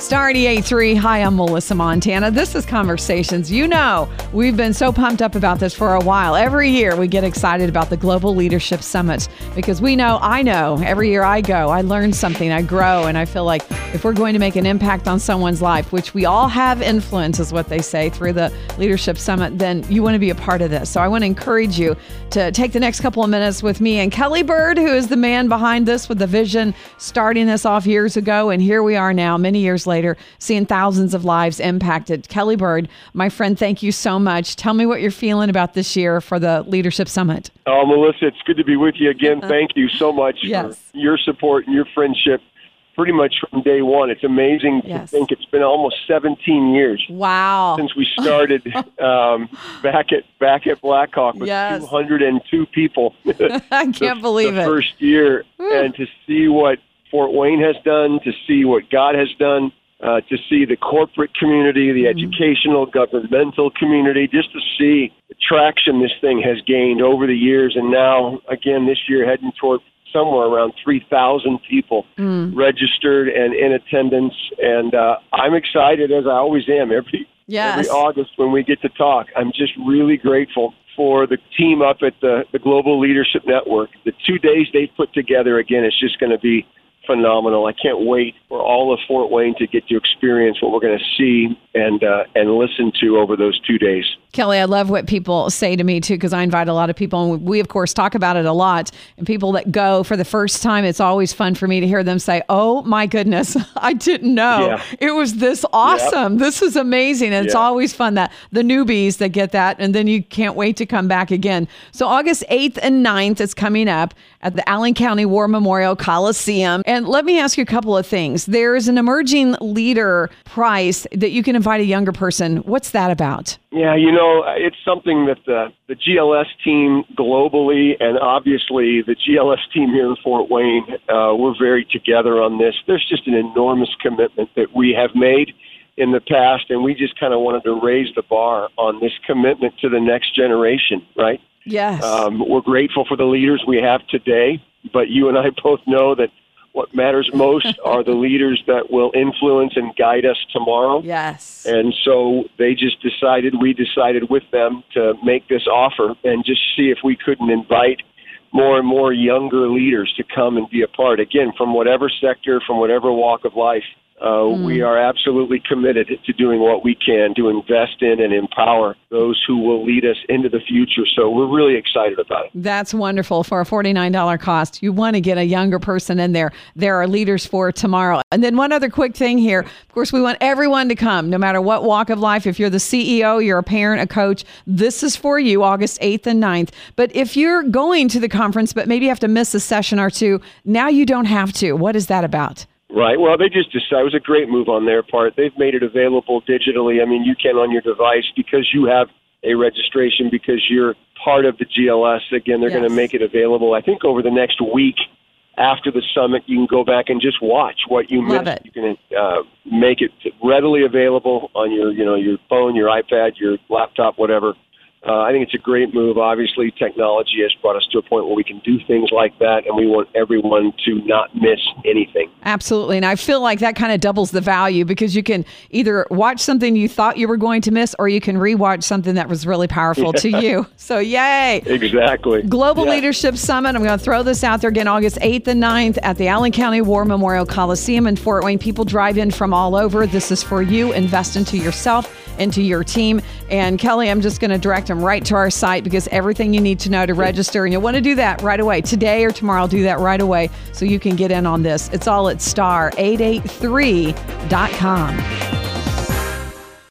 Star 88.3. Hi, I'm Melissa Montana. This is Conversations. You know, we've been so pumped up about this for a while. Every year we get excited about the Global Leadership Summit because I know, every year I go, I learn something, I grow, and I feel like if we're going to make an impact on someone's life, which we all have influence, is what they say, through the Leadership Summit, then you want to be a part of this. So I want to encourage you to take the next couple of minutes with me and Kelly Bird, who is the man behind this with the vision, starting this off years ago. And here we are now, many years later, seeing thousands of lives impacted. Kelly Bird, my friend, thank you so much. Tell me what you're feeling about this year for the Leadership Summit. Oh, Melissa, it's good to be with you again. Thank you so much for your support and your friendship pretty much from day one. It's amazing to think it's been almost 17 years. Wow. Since we started back at Blackhawk with 202 people. I can't believe it. The first year. And to see what Fort Wayne has done, to see what God has done, to see the corporate community, the educational, governmental community, just to see the traction this thing has gained over the years. And now, again, this year heading toward somewhere around 3,000 people registered and in attendance. And I'm excited, as I always am, every August when we get to talk. I'm just really grateful for the team up at the Global Leadership Network. The 2 days they've put together, again, it's just going to be phenomenal. I can't wait for all of Fort Wayne to get to experience what we're going to see and listen to over those 2 days. Kelly, I love what people say to me, too, because I invite a lot of people, and we, of course, talk about it a lot. And people that go for the first time, it's always fun for me to hear them say, oh, my goodness, I didn't know. It was this awesome. This is amazing. And it's always fun that the newbies that get that, and then you can't wait to come back again. So August 8th and 9th is coming up at the Allen County War Memorial Coliseum. And let me ask you a couple of things. There's an emerging leader prize that you can invite a younger person. What's that about? Yeah, it's something that the GLS team globally and obviously the GLS team here in Fort Wayne, we're very together on this. There's just an enormous commitment that we have made in the past, and we just kind of wanted to raise the bar on this commitment to the next generation, right? Yes. We're grateful for the leaders we have today, but you and I both know that what matters most are the leaders that will influence and guide us tomorrow. Yes. And so we decided with them to make this offer and just see if we couldn't invite more and more younger leaders to come and be a part, again, from whatever sector, from whatever walk of life. We are absolutely committed to doing what we can to invest in and empower those who will lead us into the future. So we're really excited about it. That's wonderful. For a $49 cost, you want to get a younger person in there. There are leaders for tomorrow. And then one other quick thing here. Of course, we want everyone to come, no matter what walk of life. If you're the CEO, you're a parent, a coach, this is for you, August 8th and 9th. But if you're going to the conference, but maybe you have to miss a session or two, now you don't have to. What is that about? Right. Well, they just decided it was a great move on their part. They've made it available digitally. I mean, you can on your device because you have a registration, because you're part of the GLS. Again, they're going to make it available. I think over the next week after the summit, you can go back and just watch what you missed. You can make it readily available on your phone, your iPad, your laptop, whatever. I think it's a great move. Obviously, technology has brought us to a point where we can do things like that, and we want everyone to not miss anything. Absolutely. And I feel like that kind of doubles the value because you can either watch something you thought you were going to miss, or you can rewatch something that was really powerful to you. So, yay. Exactly. Global Leadership Summit. I'm going to throw this out there again, August 8th and 9th at the Allen County War Memorial Coliseum in Fort Wayne. People drive in from all over. This is for you. Invest into yourself, into your team. And Kelly, I'm just going to direct them right to our site because everything you need to know to register, and you'll want to do that right away. Today or tomorrow, do that right away so you can get in on this. It's all at star883.com.